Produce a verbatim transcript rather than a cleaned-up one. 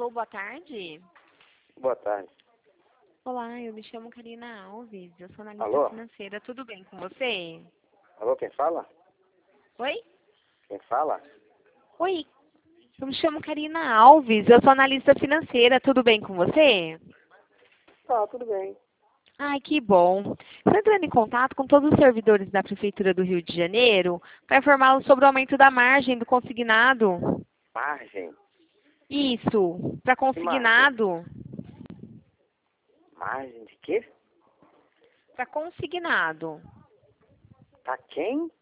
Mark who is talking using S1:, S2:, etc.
S1: Alô, boa tarde.
S2: Boa tarde.
S1: Olá, eu me chamo Karina Alves, eu sou analista
S2: Alô?
S1: financeira. Tudo bem com você?
S2: Alô, quem fala?
S1: Oi?
S2: Quem fala?
S1: Oi, eu me chamo Karina Alves, eu sou analista financeira. Tudo bem com você?
S2: Tá, tudo bem.
S1: Ai, que bom. Estou entrando em contato com todos os servidores da Prefeitura do Rio de Janeiro para informá-los sobre o aumento da margem do consignado.
S2: Margem?
S1: Isso, para
S2: Que margem?
S1: consignado.
S2: Margem de quê?
S1: Para consignado.
S2: Tá quem?